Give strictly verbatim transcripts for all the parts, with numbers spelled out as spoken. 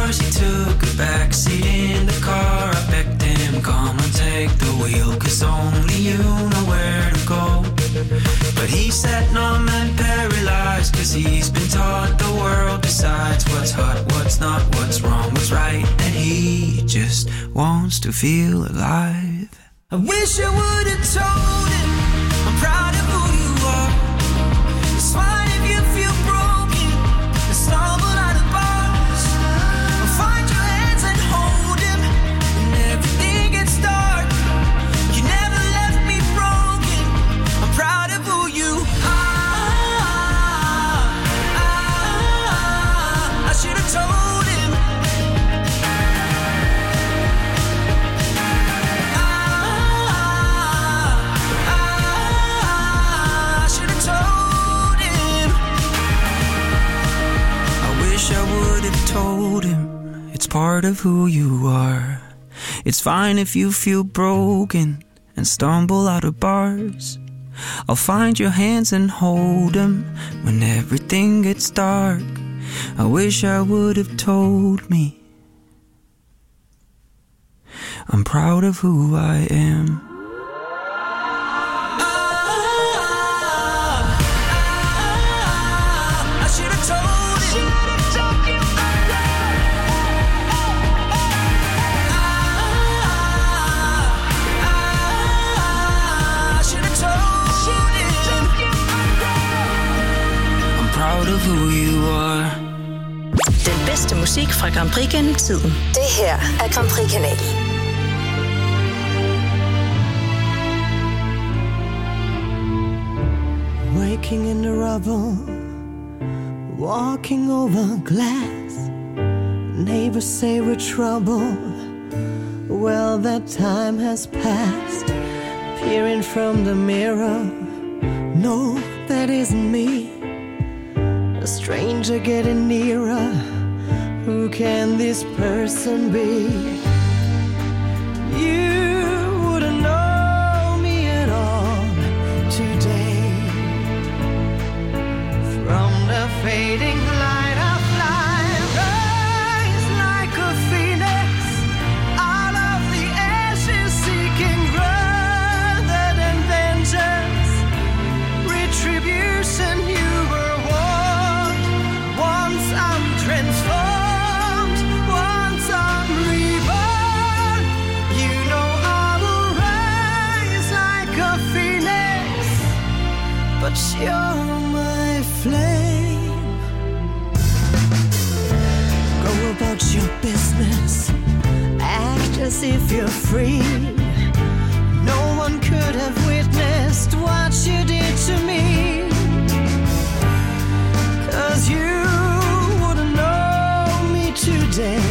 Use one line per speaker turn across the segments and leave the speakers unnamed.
yours. He took a backseat in the car. I begged him, come and take the wheel, 'cause only you know where to go. But he sat numb and paralyzed, 'cause he's been taught the world decides what's hot, what's not, what's wrong, what's right. And he just wants to feel alive. I wish I would have told him I'm proud of who you are. It's fine if you feel broken and stumble out of bars. I'll find your hands and hold him when everything gets dark. You never left me broken. I'm proud of who you are. I should have told him. I would have told him it's part of who you are. It's fine if you feel broken and stumble out of bars. I'll find your hands and hold them when everything gets dark. I wish I would have told me I'm proud of who I am. Of who you are.
Den bedste musik fra Grand Prix gennem tiden. Det her er Grand Prix-kanalen.
Waking in the rubble, walking over glass. Neighbors say we're troubled. Well, that time has passed. Peering from the mirror, no, that isn't me. A stranger getting nearer. Who can this person be? You wouldn't know me at all today. From the fading light of life, rise like a phoenix out of the ashes, seeking rather than vengeance, retribution. You were transformed, once I'm reborn. You know I will rise like a phoenix, but you're my flame. Go about your business, act as if you're free. No one could have witnessed what you did to me, 'cause you today,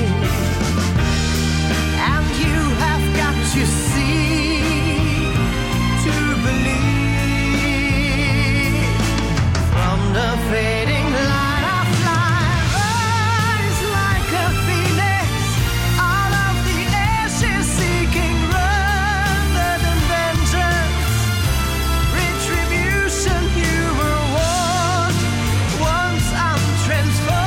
and you have got to see to believe. From the fading light of life, rise like a phoenix out of the ashes, seeking rather than vengeance, retribution. You were warned, once I'm transformed.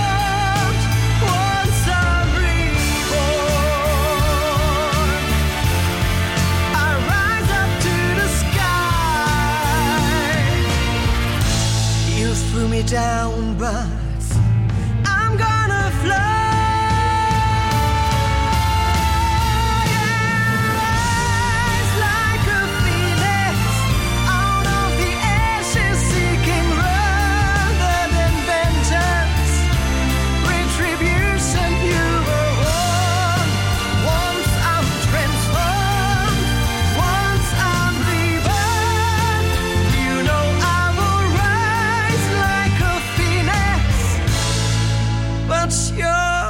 Threw me down, but I'm gonna fly. Rise like a phoenix out of the ashes, seeking rather than vengeance, retribution. You were warned, once I'm transformed, once I'm reborn. You know I will rise like a phoenix, but you're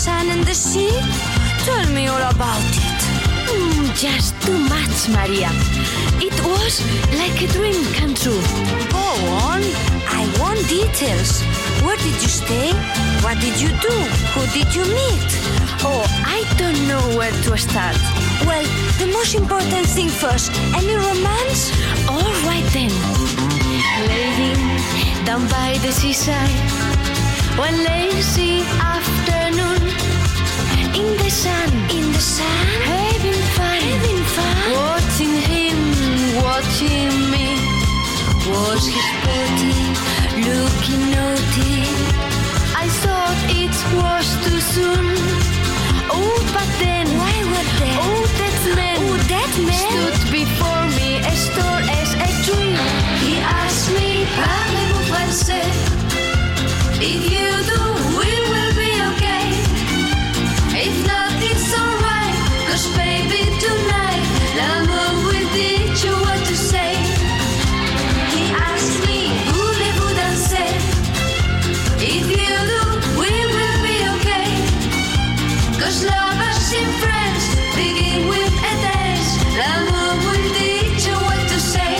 sand and the sea? Tell me all about it.
Mm, just too much, Maria. It was like a dream come true.
Go on. I want details. Where did you stay? What did you do? Who did you meet?
Oh, I don't know where to start.
Well, the most important thing first. Any romance?
All right then. Laying down by the seaside, one lazy afternoon, in the sun,
in the sun,
having fun,
having fun,
watching him, watching me.
Was his body looking naughty?
I thought it was too soon. Oh, but then,
why were there?
Oh, that man,
oh, that man
stood before me as tall as a tree.
He asked me, parlez-vous français? If you do, we will be okay. If not, it's alright. Cause baby, tonight, l'amour will teach you what to say. He asked me, voulez-vous danser? If you do, we will be okay. Cause lovers in France begin with a dance. L'amour will teach you what to say.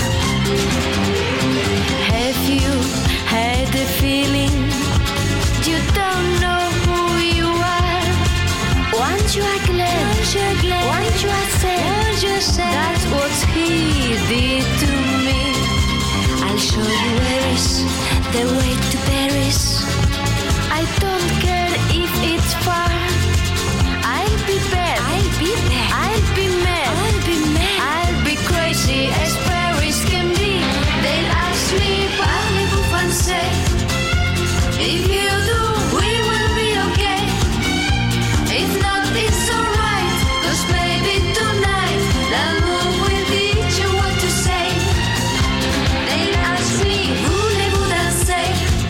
Have you had a feeling you don't know who you are? Once you are glad,
once you are glad,
once you are sad,
once you are sad,
that's what he did to me.
I'll show you where is the way to Paris.
I don't care if it's far. I'll be bad,
I'll be bad,
I'll be mad,
I'll be mad,
I'll be crazy as Paris can be.
They'll ask me, parlez-vous français? If you do, we will be okay. If not, it's alright. Cause baby, tonight, l'amour will teach you what to say. They'll ask me, voulez-vous danser?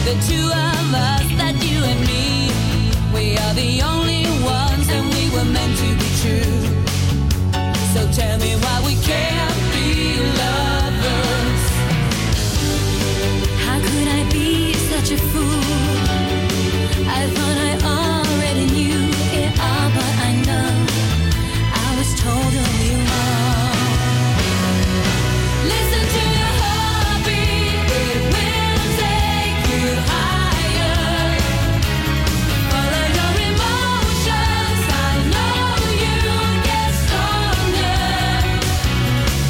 the two of us, that you and me, we are the only ones, and we were meant to be true. So tell me why we can't be lovers. How could I be such a fool? I thought I already knew it all, but I know I was totally wrong. Listen to your heartbeat, it will take you higher. Follow your emotions, I know you'll get stronger.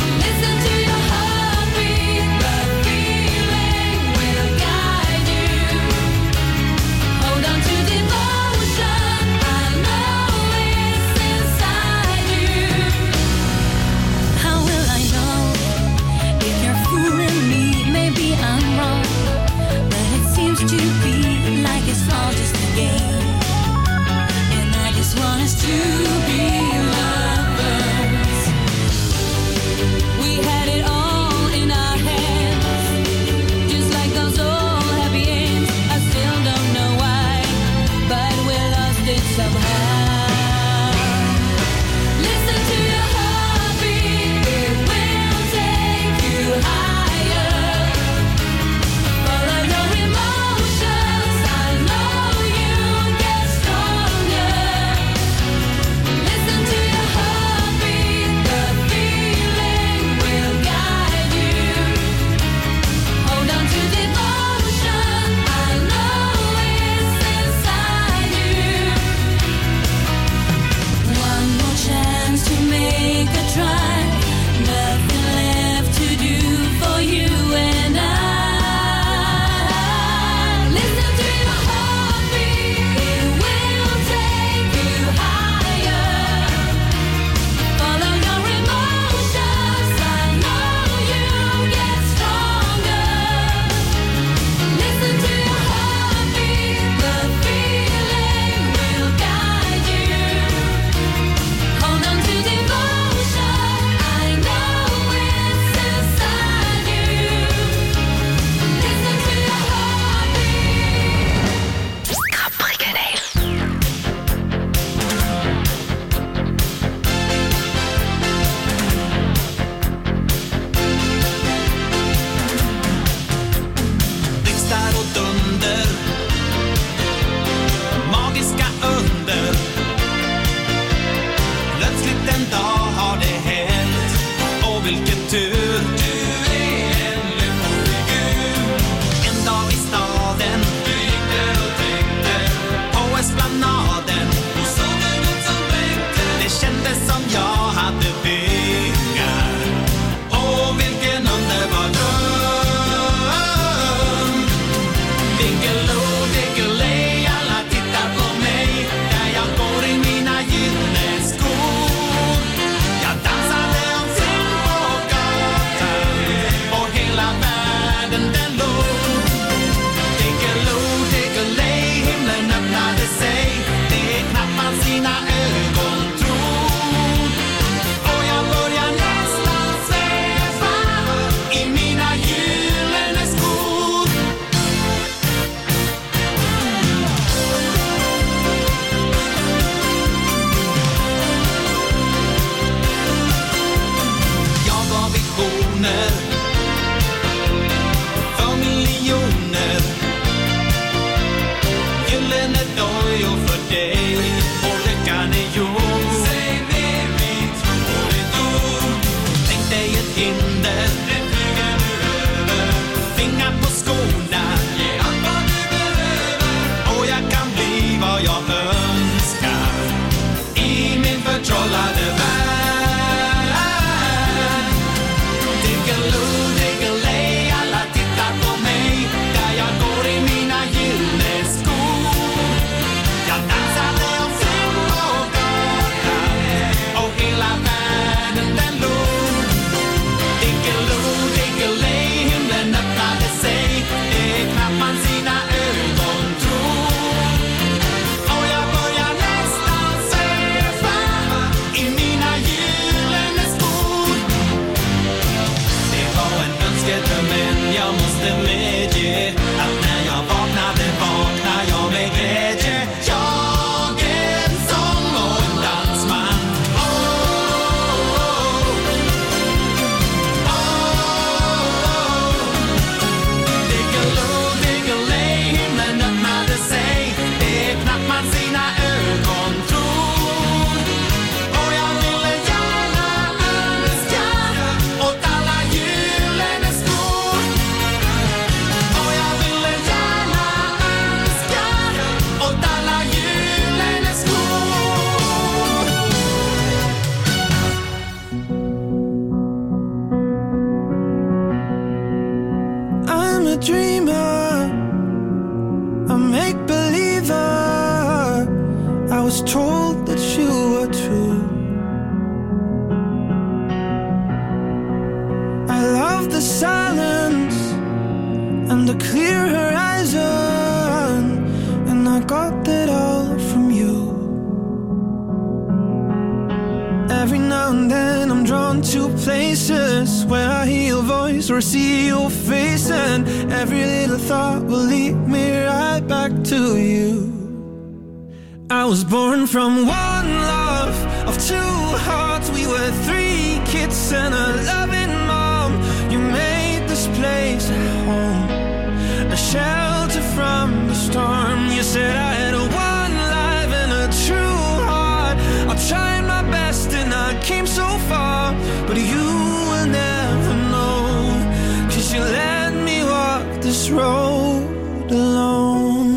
was told that you were true. I love the silence and the clear horizon, and I got that all from you. Every now and then I'm drawn to places where I hear your voice or see your face, and every little thought will lead me right back to you. I was born from one love of two hearts. We were three kids and a loving mom. You made this place a home, a shelter from the storm. You said I had a one life and a true heart. I tried my best and I came so far, but you will never know, 'cause you let me walk this road alone.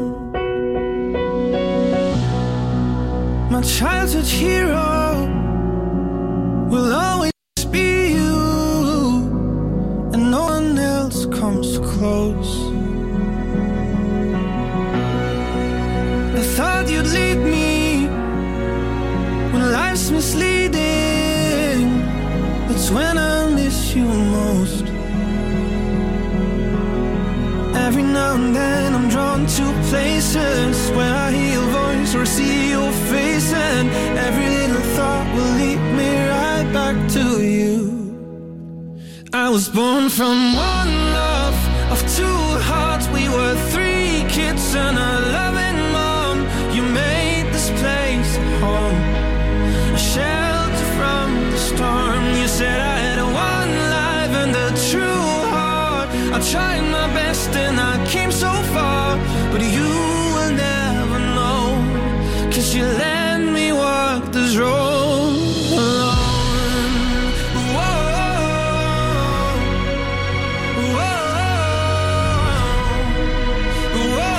My childhood hero will always be you, and no one else comes close. I thought you'd lead me when life's misleading. That's when I miss you most. Every now and then I'm drawn to places where I hear your voice or see your face, and every little thought will lead me right back to you. I was born from one love of two hearts. We were three kids and a loving mom. You made this place a home, a shelter from the storm. You said I had a one life and a true heart. I tried my best and I came so far, but you will never know, 'cause you let me walk this road alone. Whoa, whoa, whoa.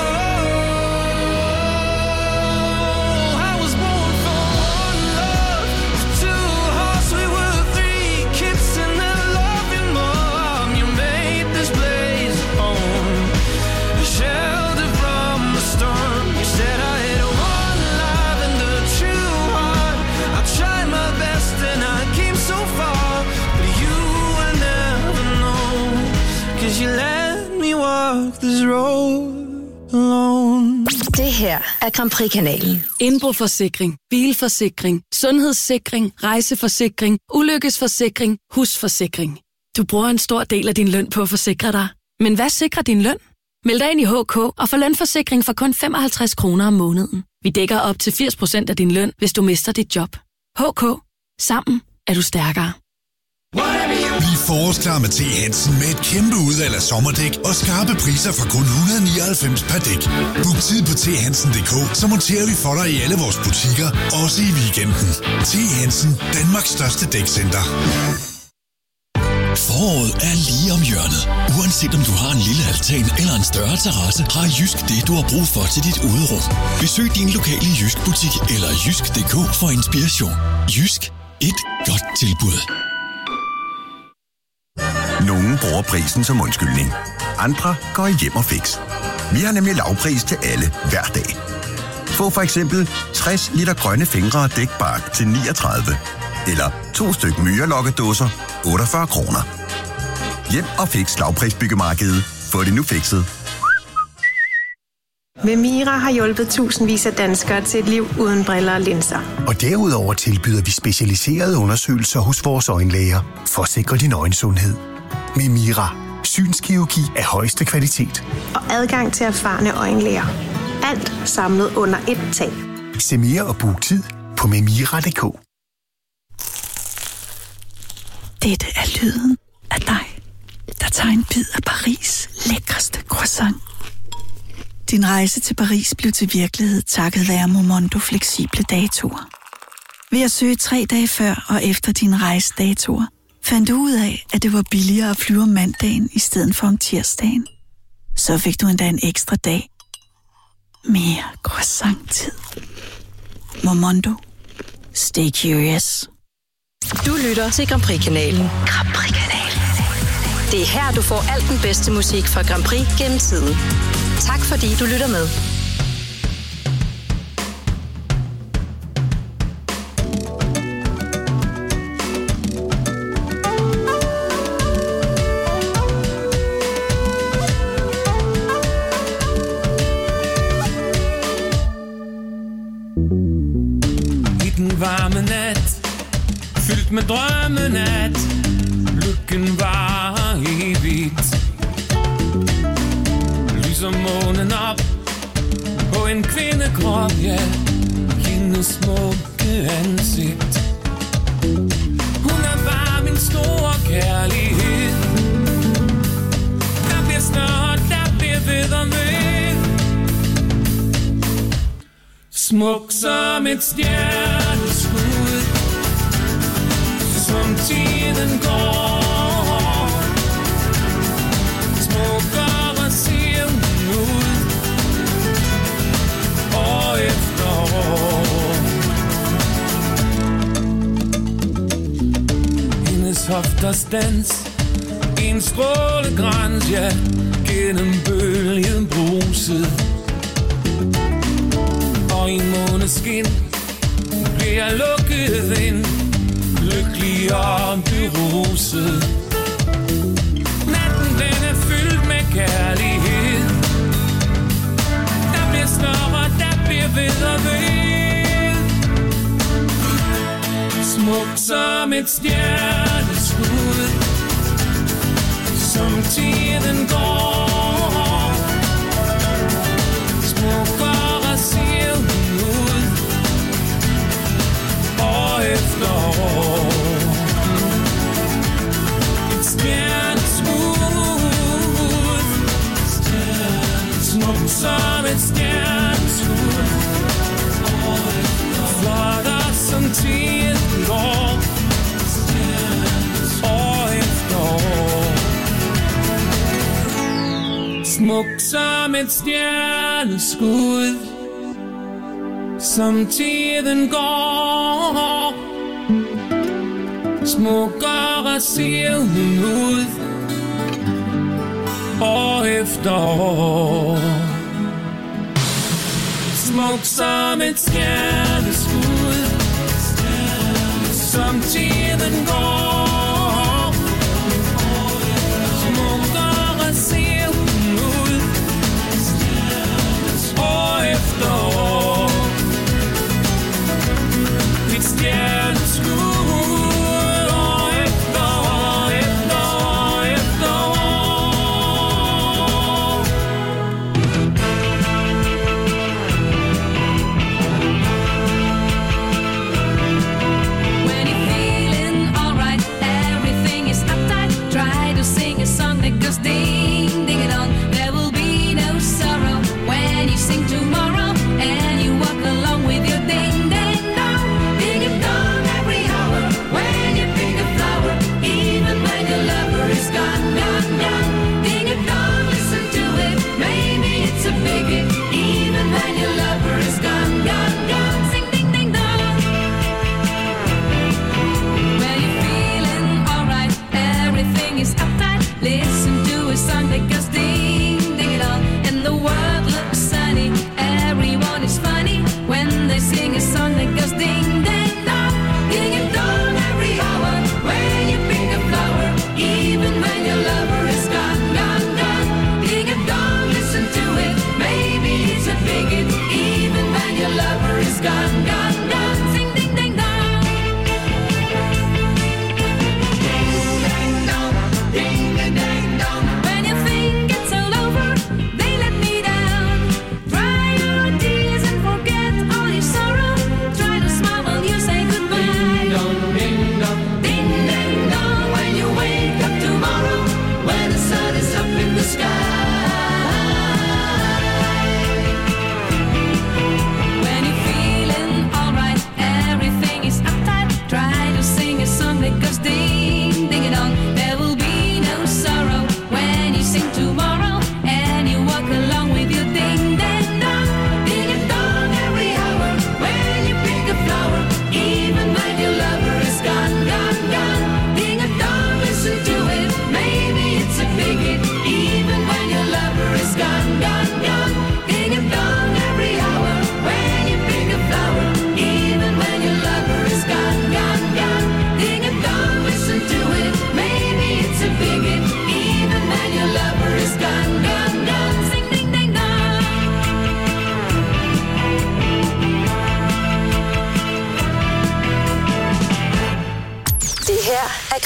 I was born for one love of two hearts. We were three kids and a loving mom. You made this place home, a shelter from the storm. You said I had one life and a true heart. I tried my best and I came so far, but you will never know, 'cause you let me walk this road alone.
Det her er Grand Prix-kanalen.
Indboforsikring, bilforsikring, sundhedssikring, rejseforsikring, ulykkesforsikring, husforsikring. Du bruger en stor del af din løn på at forsikre dig. Men hvad sikrer din løn? Meld dig ind i H K og få lønforsikring for kun femoghalvtreds kroner om måneden. Vi dækker op til firs procent af din løn, hvis du mister dit job. H K. Sammen er du stærkere.
Bliv forårsklar med T. Hansen med et kæmpe udvalg af sommerdæk og skarpe priser fra kun et hundrede og nioghalvfems per dæk. Book tid på t hansen punktum d k, så monterer vi for dig i alle vores butikker, også i weekenden. T. Hansen, Danmarks største dækcenter.
Foråret er lige om hjørnet. Uanset om du har en lille altan eller en større terrasse, har Jysk det, du har brug for til dit uderum. Besøg din lokale Jysk butik eller jysk punktum d k for inspiration. Jysk. Et godt tilbud.
Nogle bruger prisen som undskyldning. Andre går hjem og fix. Vi har nemlig lavpris til alle hver dag. Få for eksempel tres liter grønne fingre og dækbark til niogtredive. Eller to styk myrelokkedåser, otteogfyrre kroner. Hjem og fix lavprisbyggemarkedet. Få det nu fikset.
Memira har hjulpet tusindvis af danskere til et liv uden briller og linser.
Og derudover tilbyder vi specialiserede undersøgelser hos vores øjenlæger for at sikre din øjensundhed. Memira. Synskirurgi af højeste kvalitet.
Og adgang til erfarne øjenlæger. Alt samlet under ét tag.
Se mere og book tid på memira punktum d k.
Dette er lyden af dig, der tager en bid af Paris' lækreste croissant. Din rejse til Paris blev til virkelighed takket være Momondo fleksible datoer. Ved at søge tre dage før og efter din rejsedatoer, fandt du ud af, at det var billigere at flyve om mandagen i stedet for om tirsdagen. Så fik du endda en ekstra dag. Mere croissant-tid. Momondo. Stay curious.
Du lytter til Grand Prix-kanalen. Grand Prix-kanalen. Det er her, du får alt den bedste musik fra Grand Prix gennem tiden. Tak fordi du lytter med.
varme nat, fyldt med drømmen at lykken var evigt. Lyser månen op på en kvindekrop, ja, hendes smukke ansigt. Hun er bare min store kærlighed. Der bliver snart, der bliver ved og ved. Smuk som et stjerneskud, som tiden går. Smukkere ser hun ud, år efter år. Hendes hofters dans, en strålegrans, ja, gennem bølgen bruset. Og i måneskin bliver jeg lukket ind, lykkelig og beruset. Natten den er fyldt med kærlighed. Der bliver større, der bliver ved og ved. Smuk som et stjerneskud, som tiden går. Smukkere ser hun ud, år efter år. Et stjerneskud, smuk som et stjerneskud, flottere som tiden går, år efter år. Smuk som et stjerneskud, som tiden går. Smukkere ser hun ud, år efter år. Smuk som et stjerneskud, som tiden går. Smukkere ser hun ud, år efter år. Et stjerneskud.
When you're feeling alright,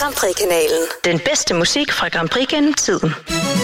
Grand Prix-kanalen. Den bedste musik fra Grand Prix gennem tiden.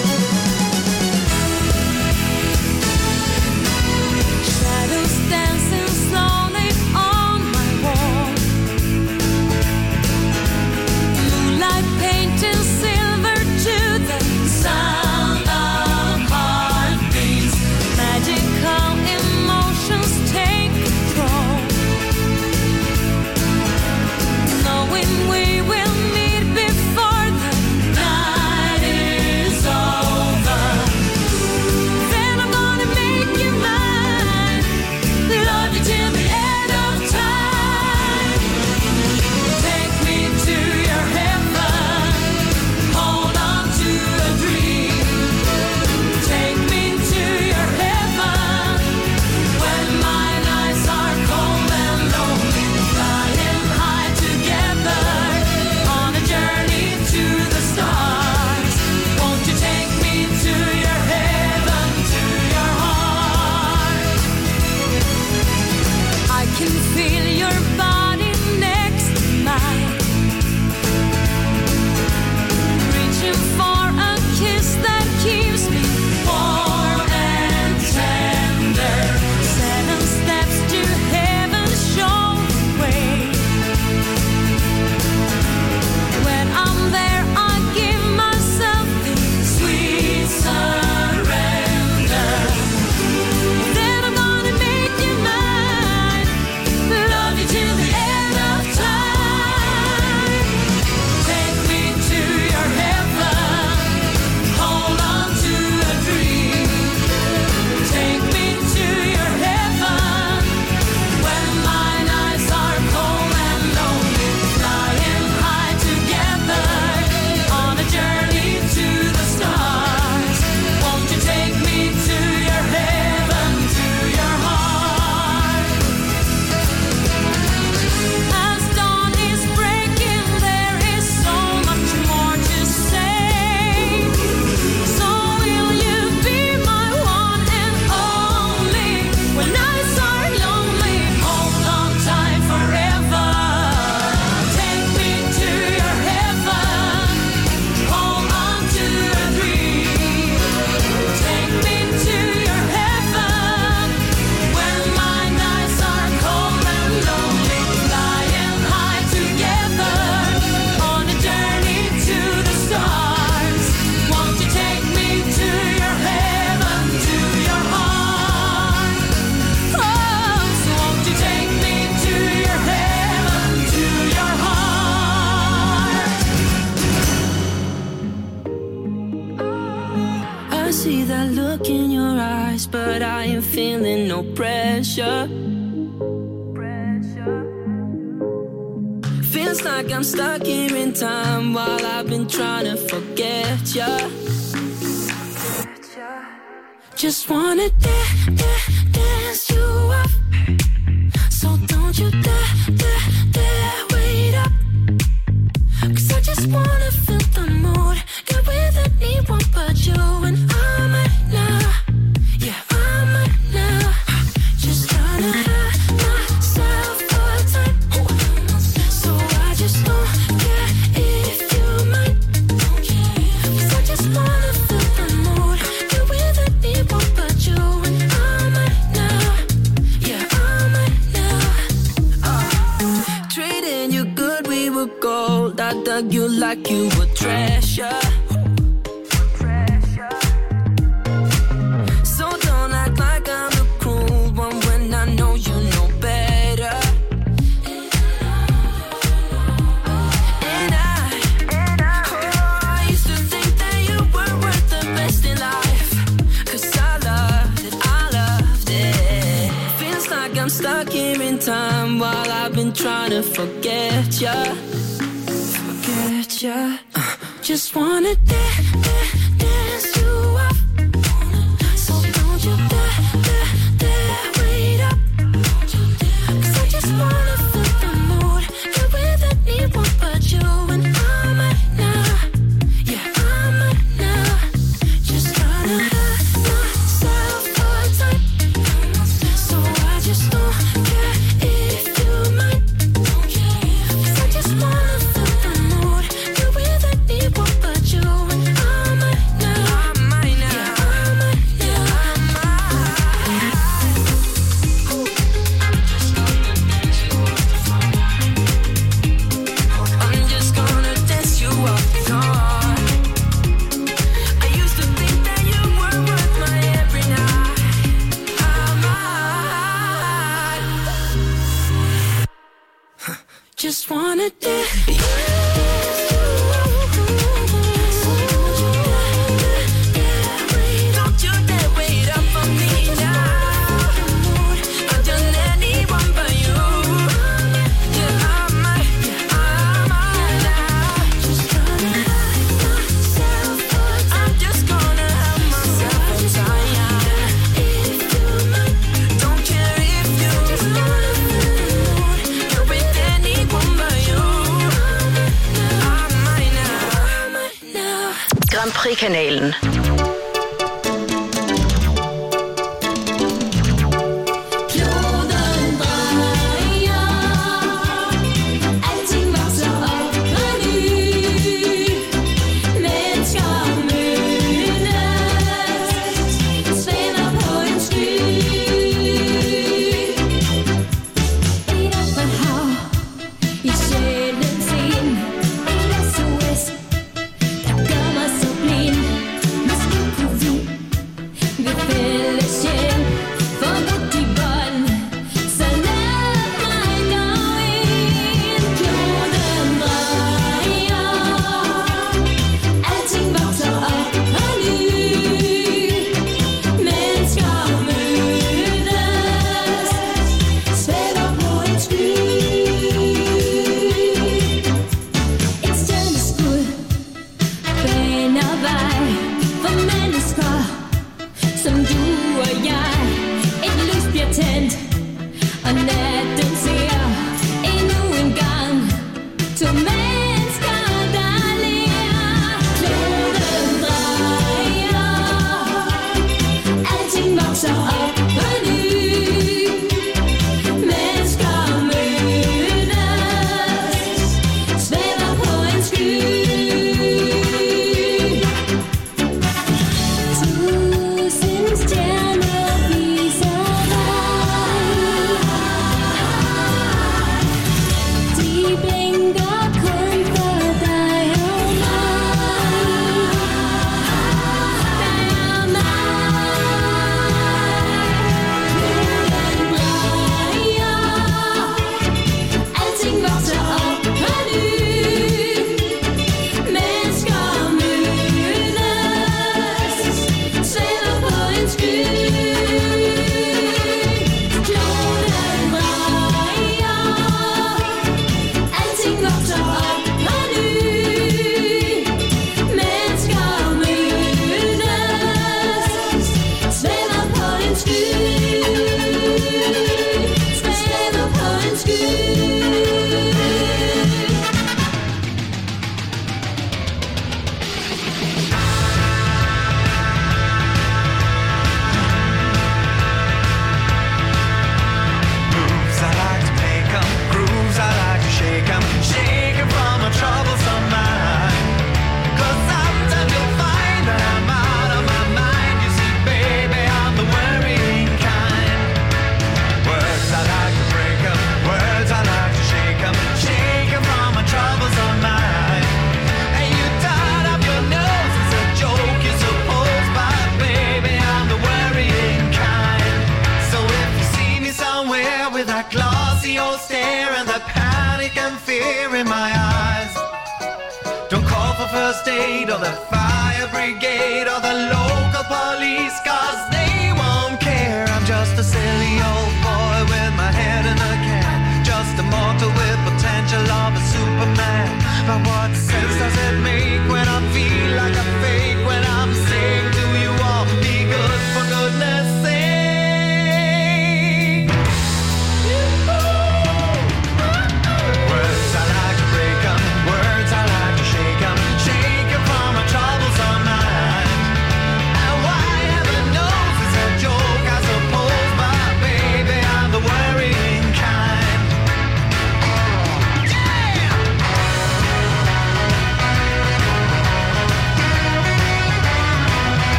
Just wanna dance, dance, dance you up. So don't you dare, dare, dare wait up. Cause I just wanna feel the mood. Get with anyone but you. And I'm at now, yeah, I'm at now. Just trying to have myself a time. So I just don't care if you mind. Cause I just wanna feel the mood. Get with anyone but you. And I'm at now, yeah, I'm at now. uh, Treating you good, we were gold. I dug you like you were treasure. So don't act like I'm the cruel one when I know you know better. And I, oh, I used to think that you were worth the best in life. Cause I loved it, I loved it. Feels like I'm stuck here in time while I've been trying to forget ya. Forget ya. uh, Just wanna dance, dance, dance you up. So don't you dare, dare, dare wait up. Cause I just wanna feel the mood. Get with anyone but you. And I'm at now, yeah, I'm at now. Just trying to have myself a time. So I just don't care if you mind. Cause I just wanna feel the mood. just wanna dance. You.
Grand Prix-kanalen.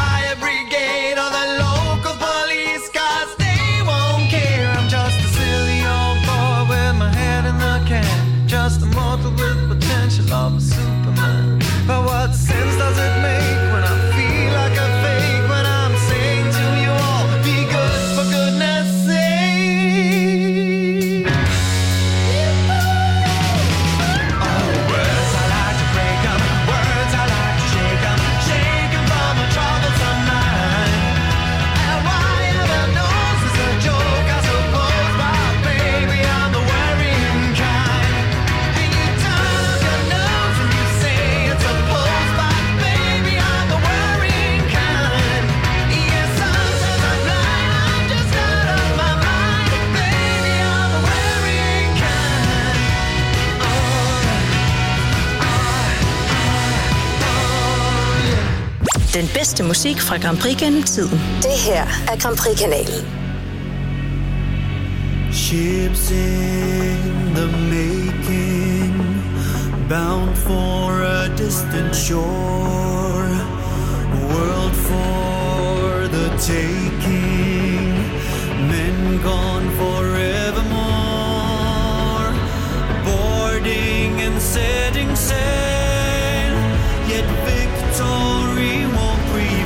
Or the local police, 'cause they won't care. I'm just a silly
just a mortal with potential of a Superman. But what sense does it make when I feel like a fake? When I'm saying to you all, be good for goodness sake. Oh, words I like to break up, words I like to shake up, shake 'em from a troublesome mind. And why ever knows is a joke, I suppose, but baby, I'm the worrying kind. And you turn up your nose and you say it's a pose, but baby, I'm the worrying kind. Yes, sometimes I'm blind, I'm just out of my mind. Baby, I'm the worrying kind. Oh,
Den bedste musik fra Grand Prix gennem tiden. Det her er Grand Prix-kanalen.
ships in the making, bound for a distant shore, world for the taking, men gone forevermore, boarding and setting sail, yet victory won't prevail.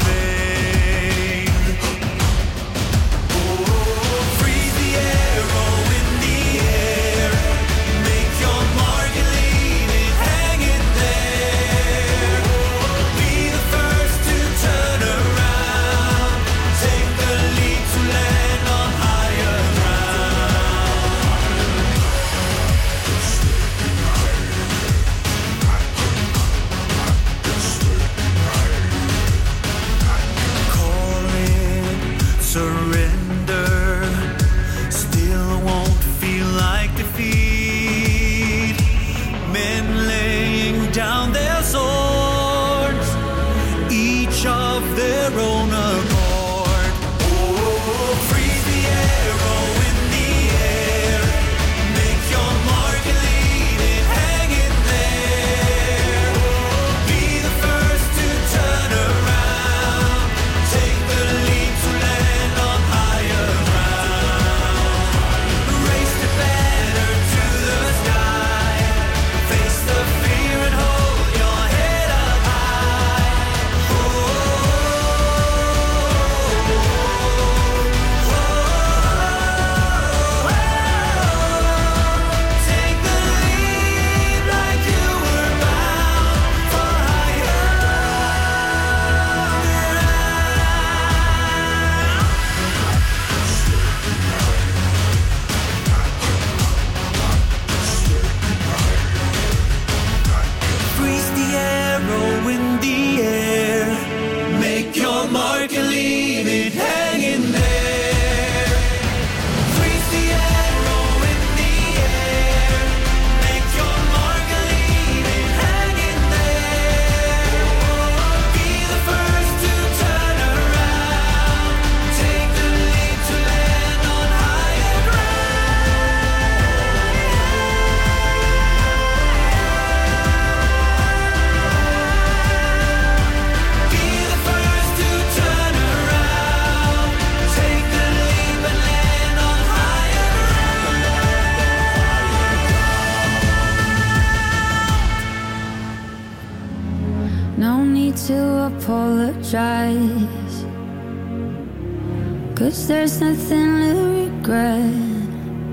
apologize, 'cause there's nothing to regret.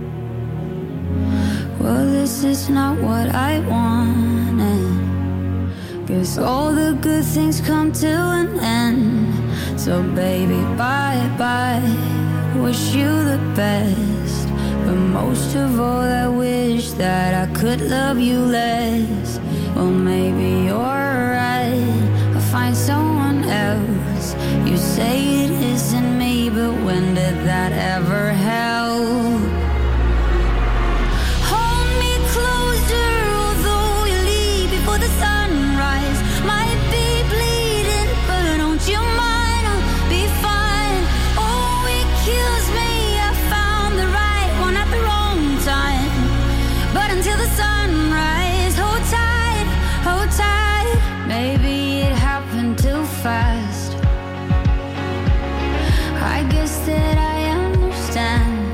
Well, this is not what I wanted, 'cause all the good things come to an end. So baby, bye bye, wish you the best, but most of all I wish that I could love you less. Well, maybe you're right, I'll find someone else. You say it isn't me, but when did that ever help? Hold me closer, although you leave before the sunrise. Might be bleeding, but don't you mind, I'll be fine. Oh, it kills me, I found the right one at the wrong time. But until the sunrise, hold tight, hold tight. Maybe it happened too fast. I guess that I understand.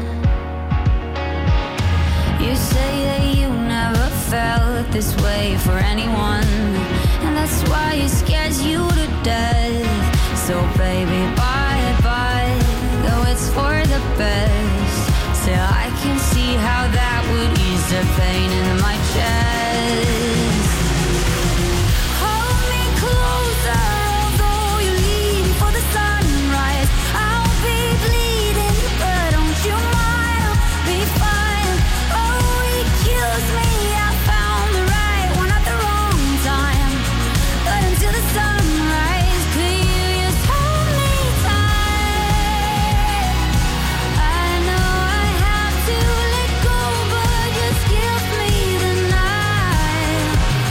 wait for anyone, and that's why it scares you to death. So baby, bye bye, though it's for the best. Still I can see how that would ease the pain in my chest. Hold me closer, although you leave for the sunrise. I'll be bleeding, but don't you mind, I'll be fine. Oh, it kills me, I found the right one at the wrong time. But until the sunrise, could you just hold me tight? I know I have to let go, but just give me the night.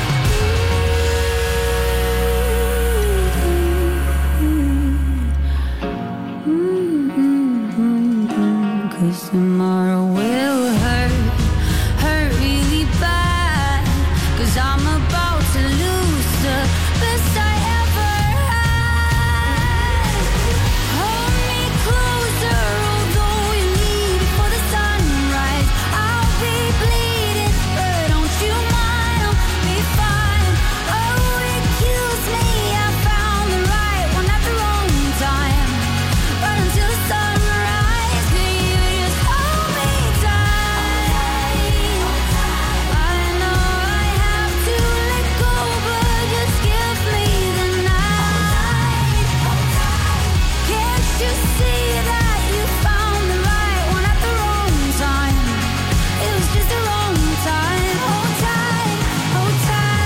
Mm-hmm. 'Cause tomorrow will hurt, hurt really bad. 'Cause I'm about to lose the best I ever had. Hold me closer, although you leave before the sunrise. I'll be bleeding, but don't you mind, I'll be fine. Oh, it kills me, I found the right one at the wrong time. But until the sunrise, could you just hold me tight? I know I have to let go, but just give me the night. Can't you see that you found the right one at the wrong time? It was just the wrong time. Hold tight, hold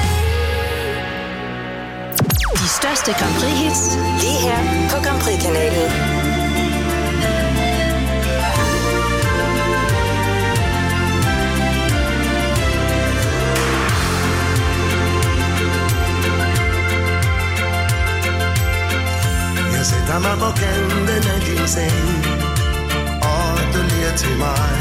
tight.
De største Grand Prix-hits, lige her på Grand Prix-kanalen.
Jeg sætter mig på kanten af din seng, og du ler til mig.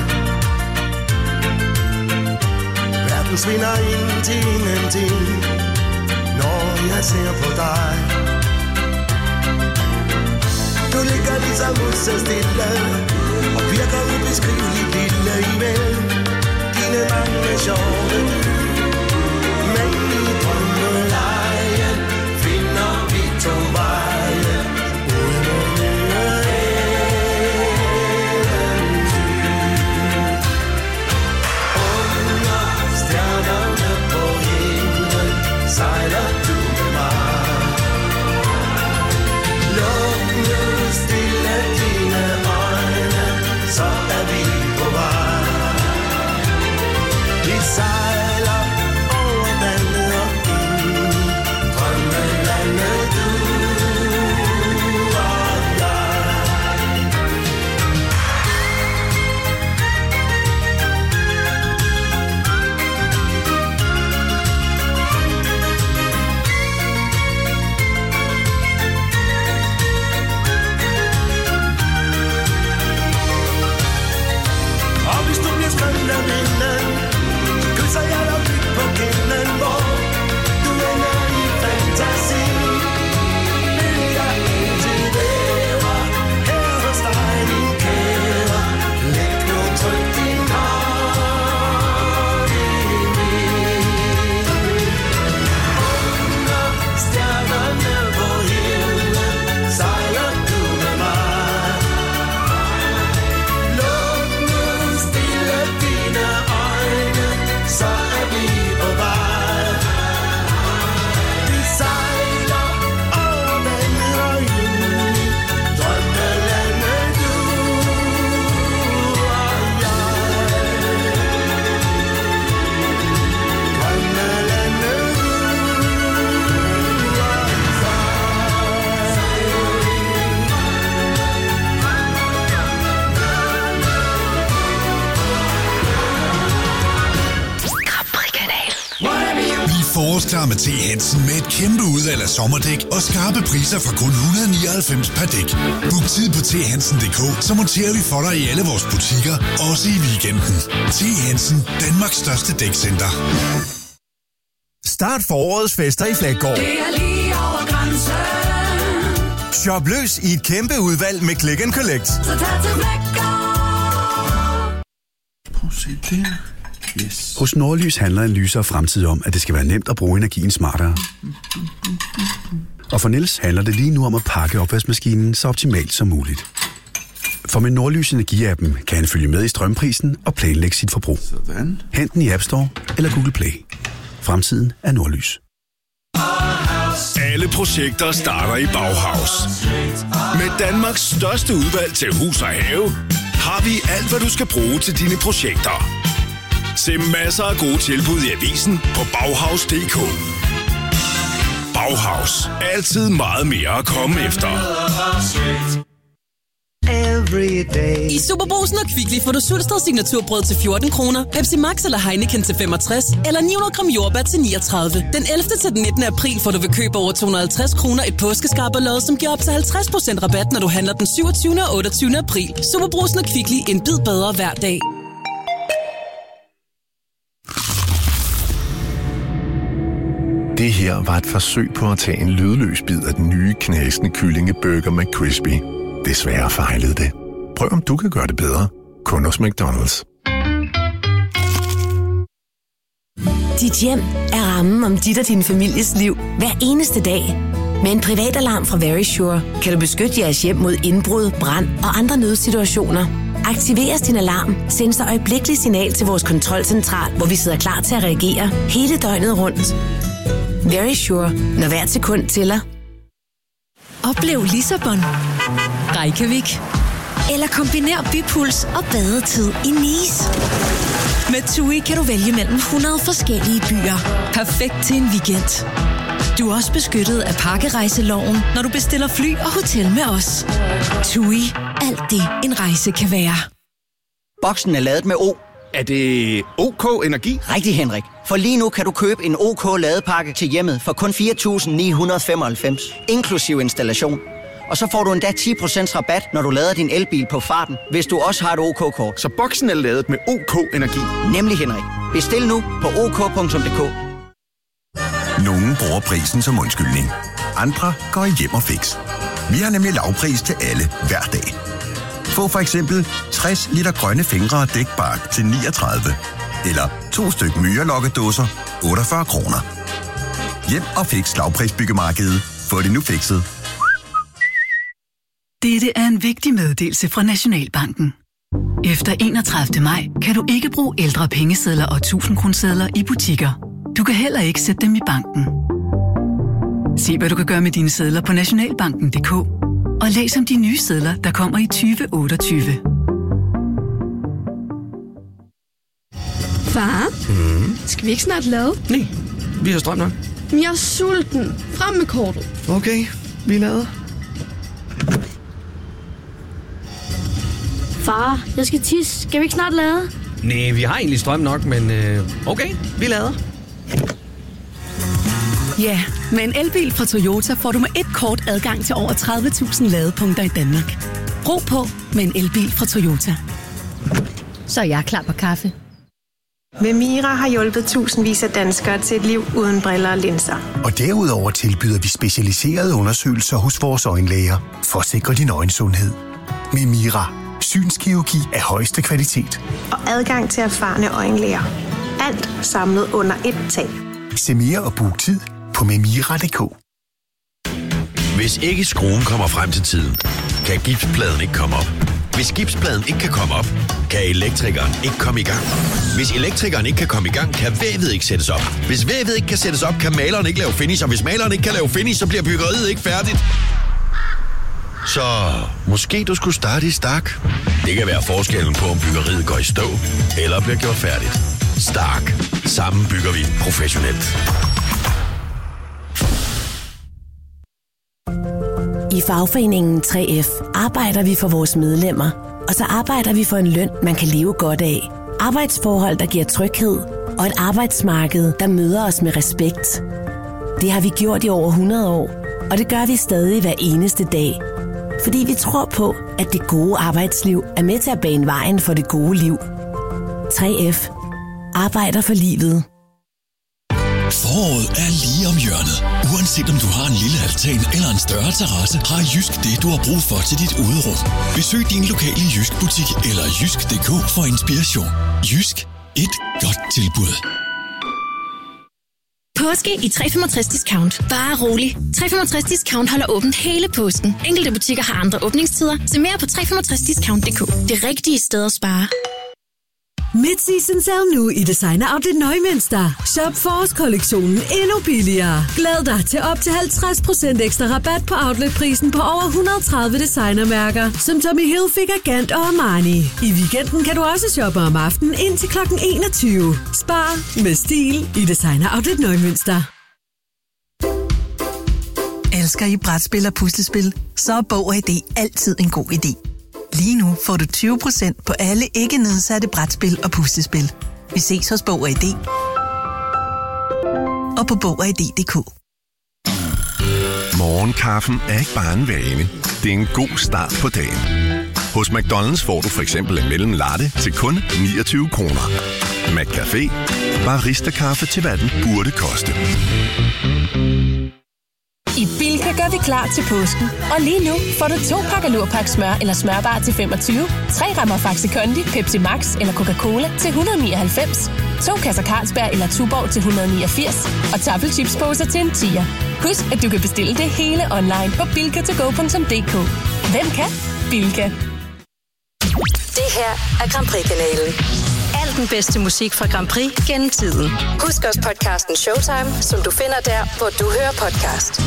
Verden svinder ind til ingenting, når jeg ser på dig. Du ligger ligesom så stille, og virker ubeskriveligt lille imellem dine mange sjove. Men i drømmelejen finder vi to veje. Sejler du med mig. Luk nu stille dine øjne, så er vi på vej. Vi sejler over vandet og ind, drømmelandet du og jeg. Og hvis du bliver skræmt af vinden, kysser jeg dig dybt på kinden, hvor du ender i fantasi. Vil jeg indtil væver her hos dig, min kære. Læg nu tryk din hånd i min. Under stjernerne på himlen sejler du med mig. Luk nu stille dine øjne, så er vi på vej. Vi sejler over vandet og ind, drømmelandet du og jeg. Drømmelandet du og
Bliv forårsklar med T. Hansen med et kæmpe udvalg af sommerdæk og skarpe priser fra kun et hundrede og nioghalvfems per dæk. Book tid på t hansen punktum d k, så monterer vi for dig i alle vores butikker, også i weekenden. T. Hansen, Danmarks største dækcenter.
Start forårets fester i Fleggaard.
Det er lige over grænsen.
Shop løs i et kæmpe udvalg med Click and Collect.
Så tag til Fleggaard.
Prøv at se det.
Yes. Hos Nordlys handler Analyse og Fremtid om, at det skal være nemt at bruge energien smartere. Og for Niels handler det lige nu om at pakke opvaskemaskinen så optimalt som muligt. For med Nordlys Energi-appen kan han følge med i strømprisen og planlægge sit forbrug. Sådan. Hent den i App Store eller Google Play. Fremtiden er Nordlys.
Alle projekter starter i Bauhaus. Med Danmarks største udvalg til hus og have, har vi alt, hvad du skal bruge til dine projekter. Se masser af gode tilbud i avisen på Bauhaus punktum d k. Bauhaus. Altid meget mere at komme efter.
I Superbrugsen og Kvickly får du Sulsted signaturbrød til fjorten kroner, Pepsi Max eller Heineken til femogtres, eller ni hundrede gram jordbær til niogtredive. Den ellevte til den nittende april får du ved køb over to hundrede og halvtreds kroner et påskeskarberlod, som giver op til halvtreds procent rabat, når du handler den syvogtyvende og otteogtyvende april. Superbrugsen og Kvickly, en bid bedre hver dag.
Det her var et forsøg på at tage en lydløs bid af den nye knasende kyllingeburger McCrispy. Desværre fejlede det. Prøv om du kan gøre det bedre. Kun hos McDonald's.
Dit hjem er rammen om dit og din families liv hver eneste dag. Med en privatalarm fra Verisure kan du beskytte jeres hjem mod indbrud, brand og andre nødsituationer. Aktiveres din alarm, send så øjeblikkelig signal til vores kontrolcentral, hvor vi sidder klar til at reagere hele døgnet rundt. Verisure, når hvert sekund tæller.
Oplev Lissabon, Reykjavik eller kombiner bypuls og badetid i Nice. Med TUI kan du vælge mellem hundrede forskellige byer. Perfekt til en weekend. Du er også beskyttet af pakkerejseloven, når du bestiller fly og hotel med os. TUI. Alt det, en rejse kan være.
Boksen er ladet med O.
Er det OK Energi?
Rigtig, Henrik. For lige nu kan du købe en OK ladepakke til hjemmet for kun fire tusind ni hundrede og femoghalvfems, inklusiv installation. Og så får du endda ti procent rabat, når du lader din elbil på farten, hvis du også har et OK-kort.
Så boksen er ladet med OK Energi?
Nemlig, Henrik. Bestil nu på ok punktum d k.
Nogle bruger prisen som undskyldning. Andre går i hjem og fix. Vi har nemlig lavpris til alle hver dag. Få for eksempel tres liter grønne fingre og dækbark til niogtredive. Eller to styk myrelokkedåser, otteogfyrre kroner. Hjem og fix lavprisbyggemarkedet. Få det nu fikset.
Dette er en vigtig meddelelse fra Nationalbanken. Efter enogtredivte maj kan du ikke bruge ældre pengesedler og tusind-kronesedler i butikker. Du kan heller ikke sætte dem i banken. Se, hvad du kan gøre med dine sedler på nationalbanken punktum d k og læs om de nye sedler, der kommer i tyve otteogtyve.
Far,
Mm.
skal vi ikke snart lade?
Nej, vi har strøm nok.
Men jeg er sulten. Frem med kortet.
Okay, vi lader.
Far, jeg skal tisse. Skal vi ikke snart lade?
Nej, vi har egentlig strøm nok, men øh, okay, vi lader.
Ja, med en elbil fra Toyota får du med et kort adgang til over tredive tusind ladepunkter i Danmark. Brug på med en elbil fra Toyota.
Så er jeg klar på kaffe. Memira har hjulpet tusindvis af danskere til et liv uden briller og linser.
Og derudover tilbyder vi specialiserede undersøgelser hos vores øjenlæger for at sikre din øjensundhed. Memira. Synskirurgi af højeste kvalitet.
Og adgang til erfarne øjenlæger. Alt samlet under et tag.
Se mere og book tid på memira punktum d k.
Hvis ikke skruen kommer frem til tiden, kan gipspladen ikke komme op. Hvis gipspladen ikke kan komme op, kan elektrikeren ikke komme i gang. Hvis elektrikeren ikke kan komme i gang, kan vævet ikke sættes op. Hvis vævet ikke kan sættes op, kan maleren ikke lave finish. Og hvis maleren ikke kan lave finish, så bliver byggeriet ikke færdigt. Så måske du skulle starte i Stark. Det kan være forskellen på, om byggeriet går i stå eller bliver gjort færdigt. Stark. Sammen bygger vi professionelt.
I fagforeningen tre F arbejder vi for vores medlemmer, og så arbejder vi for en løn, man kan leve godt af. Arbejdsforhold, der giver tryghed, og et arbejdsmarked, der møder os med respekt. Det har vi gjort i over hundrede år, og det gør vi stadig hver eneste dag. Fordi vi tror på, at det gode arbejdsliv er med til at bane vejen for det gode liv. tre F arbejder for livet.
Foråret er lige om hjørnet. Uanset om du har en lille altan eller en større terrasse, har Jysk det, du har brug for til dit uderum. Besøg din lokale Jysk butik eller jysk punktum d k for inspiration. Jysk. Et godt tilbud.
Påske i tre femogtres Discount. Bare rolig. tre femogtres Discount holder åbent hele påsken. Enkelte butikker har andre åbningstider. Se mere på tre femogtres discount punktum d k. Det rigtige sted at spare.
Mid-season sale nu i Designer Outlet Neumünster. Shop forårskollektionen endnu billigere. Glæd dig til op til halvtreds procent ekstra rabat på outletprisen på over et hundrede og tredive designermærker, som Tommy Hilfiger, Gant og Armani. I weekenden kan du også shoppe om aftenen indtil klokken enogtyve. Spar med stil i Designer Outlet Neumünster.
Elsker I brætspil og puslespil? Så er Bog og I D altid en god idé. Lige nu får du tyve procent på alle ikke nedsatte brætspil og puslespil. Vi ses hos Bog og I D og på bog og i d punktum d k.
Morgenkaffen er ikke bare en vane. Det er en god start på dagen. Hos McDonald's får du for eksempel en mellemlang latte til kun niogtyve kroner. McCafé. Barista-kaffe til hvad den burde koste.
I Bilka gør vi klar til påsken. Og lige nu får du to pakker Lurpak smør eller smørbar til femogtyve, tre rammer Faxi Kondi, Pepsi Max eller Coca-Cola til et hundrede og nioghalvfems, to kasser Carlsberg eller Tuborg til et hundrede og niogfirs og taffelchipsposer til en tier. Husk, at du kan bestille det hele online på bilka to go punktum d k. Hvem kan? Bilka. Det her er Grand Prix-kanalen. Al den bedste musik fra Grand Prix gennem tiden. Husk også podcasten Showtime, som du finder der, hvor du hører podcast.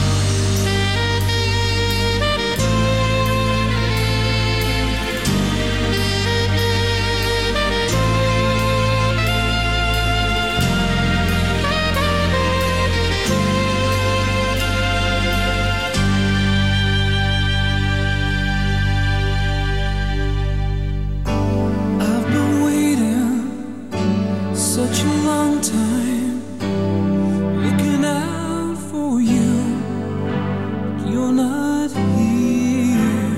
Such a long time looking out for you. You're not here.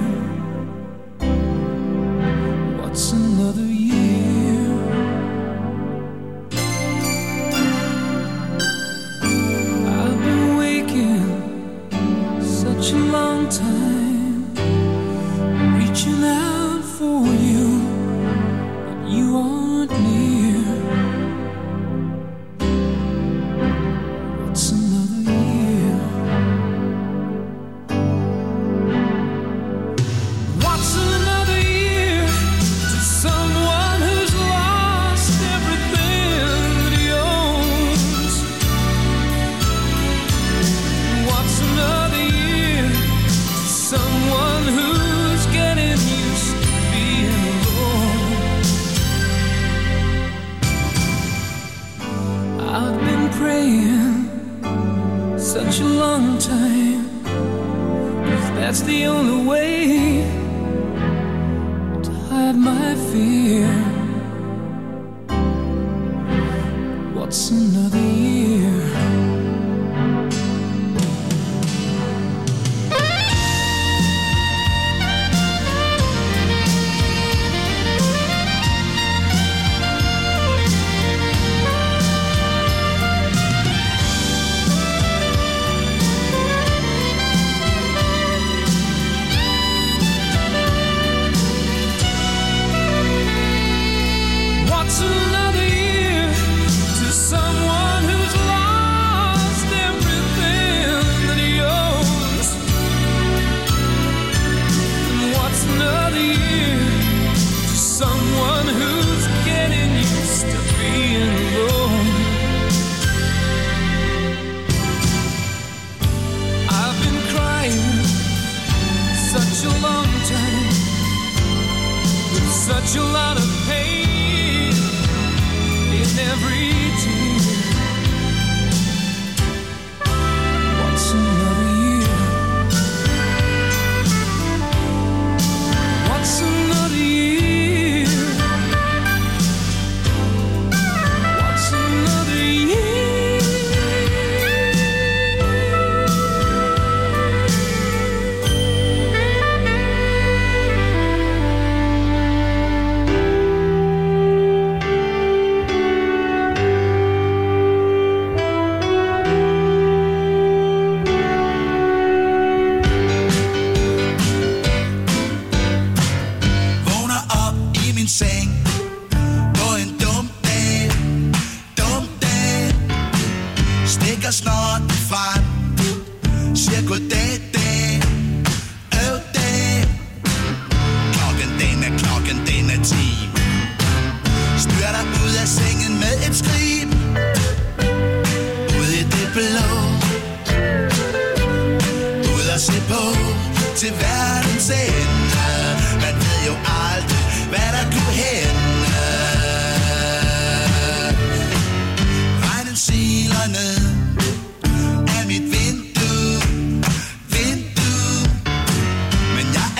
What's another year? I've been waking such a long time, reaching out for you, but you aren't near. Such a long time, 'cause that's the only way to hide my fear. What's another year? Such a lot of pain in every tear. What's another year? What's another year? What's another year?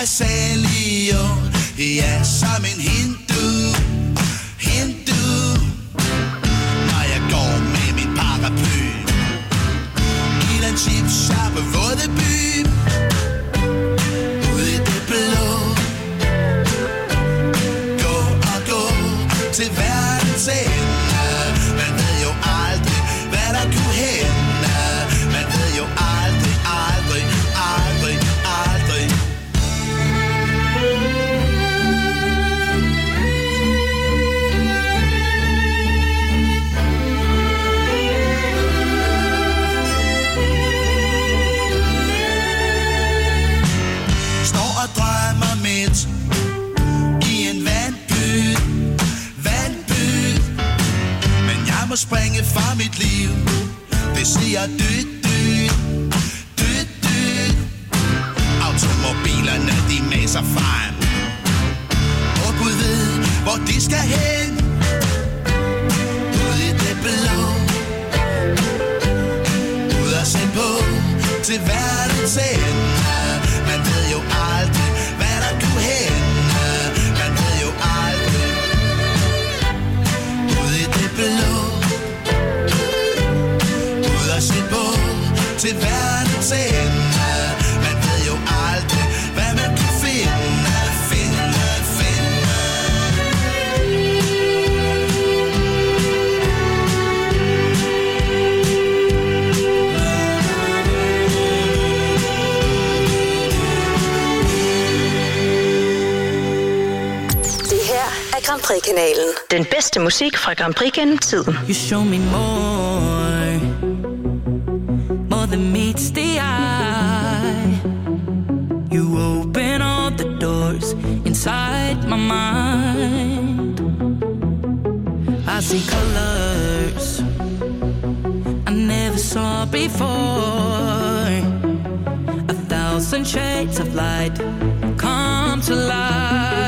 er salig, jo. Ja, som en hindu, hindu. Når jeg går med min paraply i den chipsharpe våde by, ude i det blå. Gå og gå til verdens ende. Man ved jo aldrig, hvad der kunne hænde. Man ved jo aldrig, aldrig, aldrig, aldrig. Står og drømmer midt i en vandpyt, vandpyt. Men jeg må springe fra mit liv. Det siger dyt, dyt, dyt, dyt. Automobilerne, de mæser frem. Og Gud ved, hvor de skal hen. Ud i det blå. Ud og se på til verdens ende. Man ved jo aldrig, hvad der kunne hænde. Man ved jo aldrig. Ud i det blå. Ud og se på til verdens ende. Man ved jo aldrig, hvad man kan finde, finde, finde.
Det her er Grand Prix-kanalen. Den bedste musik fra Grand Prix gennem tiden.
You show me more, more than meets the eye. You open all the doors inside my mind. I see colors I never saw before. A thousand shades of light come to life.